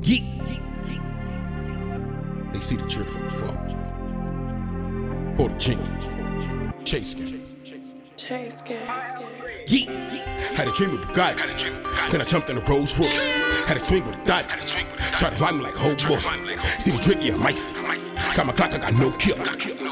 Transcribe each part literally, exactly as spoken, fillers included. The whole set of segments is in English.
Yeet. They see the drip from the far. Pour the chink. Chase gang. Chase gang. Yeet. Had a dream of Bugattis. Then I jumped in the Rolls Royce. Had a swing with a dot. Tried to ride me like a whole boy. See the drip, yeah, I'm icy. Got my Glock, I got no kill.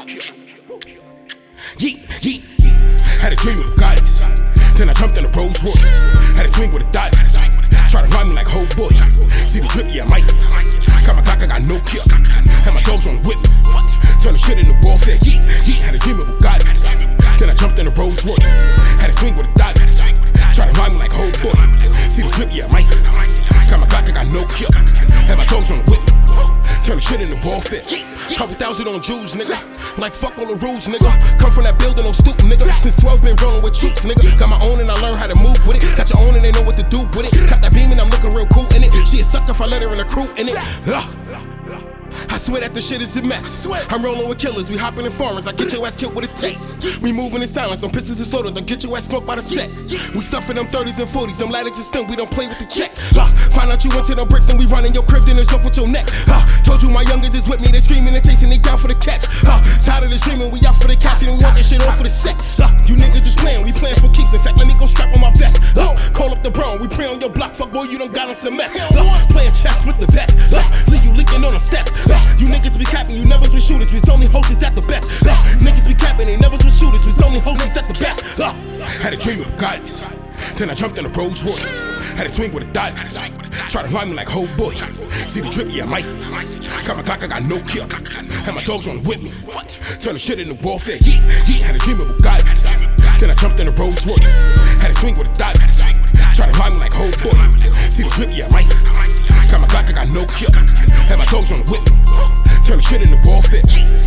Yeet, yeet. Had a dream of Bugattis. Then I jumped in the Rolls Royce. Had a swing with a dot. Try to ride me like a whole boy. See the drip, yeah, I'm icy. Got my Glock, I got no kill. Had my dogs on the whip. Turn the shit into warfare. Yeet, yeet. Had a dream of Bugattis. Then I jumped in the Rolls Royce. Had a swing with a dot. Try to ride me like a whole boy. See the drip, yeah, I'm icy. Got my Glock, I got no kill. Had my dogs on the whip. Turn the shit into warfare. Couple thousand on Jews, nigga. Like fuck all the rules, nigga. Come from that building on stupid, nigga. Since twelve been rolling with troops, nigga. Got my own and I learned how to move with it. Got your own and they know what to do with it. Got that beam and I'm looking real cool in it. She a sucker if I let her in the crew in it. Ugh. I swear that the shit is a mess. I'm rolling with killers, we hopping in foreigns. I get your ass killed with a text. We moving in silence, them pistols and sodas. Don't get your ass smoked by the set. We stuffing them thirties and forties, them ladders and stem. We don't play with the check. Uh, find out you into them bricks and we running your crib, then it's off with your neck. Uh, told you my youngins is with me, they screaming and chasing, they down for the catch. Uh, tired of this dreaming, we out for the catch and we want that shit off for the set. Uh, you niggas is playing, we playing for keeps. In fact, let me go strap on my vest. Uh, call up the brown, we pray on your block, fuck boy, you done got on some mess. Uh, playing chess with the vets. Uh, leave you leaking on them steps. Uh, you niggas be capping, you never was shooters, we's only hostess at the best. Uh, niggas be capping, they never was shooters, we's only hostess at the best. Uh, had a dream of Bugattis, then I jumped in the Rolls Royce. Had a swing with a dot, try to ride me like a whole boy. See the drip, yeah, I'm icy. Got my Glock, I got no kill. Had my dogs on the whip me. Turn the shit into warfare. Yeet, yeet. Had a dream of Bugattis, then I jumped in the Rolls Royce. Had a swing with a dot, try to ride me like a whole boy. See the drip, yeah, I'm icy. Got my Glock, I got no kill. Had my dogs on the whip me. Turn the shit into warfare.